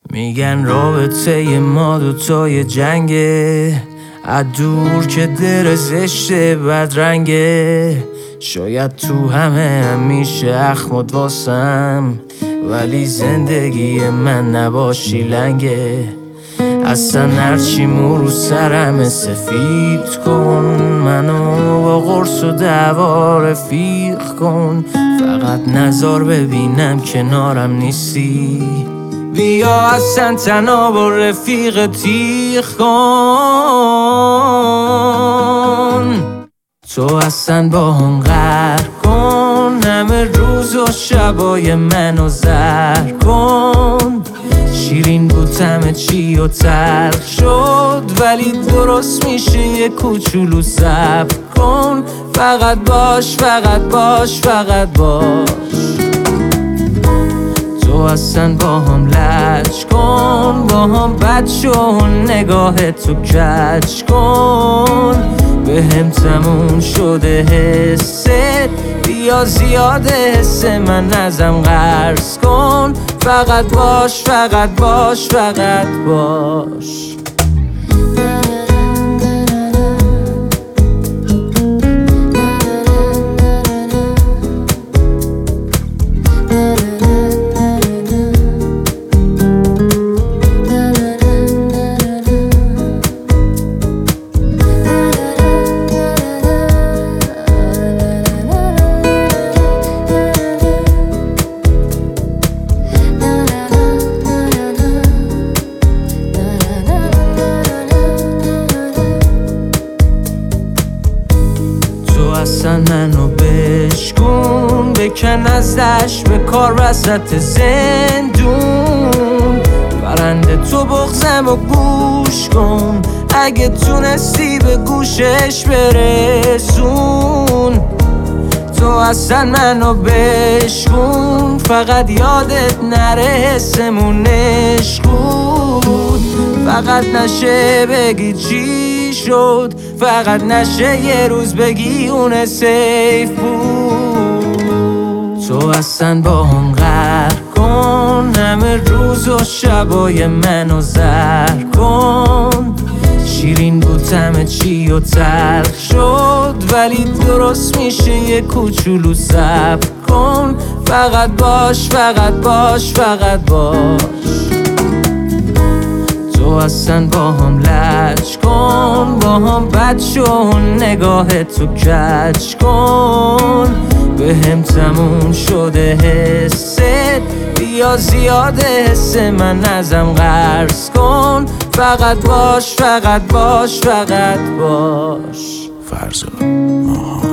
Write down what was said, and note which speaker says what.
Speaker 1: میگن رابطه ما دوتای جنگه، از دور که در زشته بدرنگه. شاید تو همیشه اخمود واسم، ولی زندگی من نباشی لنگه. اصلا هرچی رو سرم سفید کن، منو با قرص و دعوا رفیق کن. فقط نظر ببینم کنارم نیستی، بیا اصلا تنها با رفیق تیغ کن. تو اصلا با هم قهر کن، همه روز و شبای منو زهر کن. شیرین بود همه چی و تلخ شد، ولی درست میشه یه کوچولو صبر کن. فقط باش، فقط باش، فقط باش. تو اصلا با هم لج کن، با هم بد شو، نگاه تو کج کن. به هم تموم شده حست، بیا زیاده حس من ازم قرض کن. فقط باش، فقط باش، فقط باش. اصلا منو بشکن، بکن ازش به کار وسط زندون. برنده تو بغزم و گوش کن، اگه تونستی به گوشش برسون. تو اصلا منو بشکن، فقط یادت نره حسمون عشق بود. فقط نشه بگی چی شد، فقط نشه یه روز بگی اون سیف بود. تو اصلا با هم قهر کن، همه روز و شبای منو زهر کن. شیرین بود همه چی و تلخ شد، ولی درست میشه یه کوچولو صبر کن. فقط باش، فقط باش، فقط باش. تو اصلا با هم لج کن، با هم بد شو، نگاه تو کج کن. به هم تموم شده حست، بیا زیاده حس من ازم قرض کن. فقط باش، فقط باش، فقط باش.
Speaker 2: فرزاد ماهان.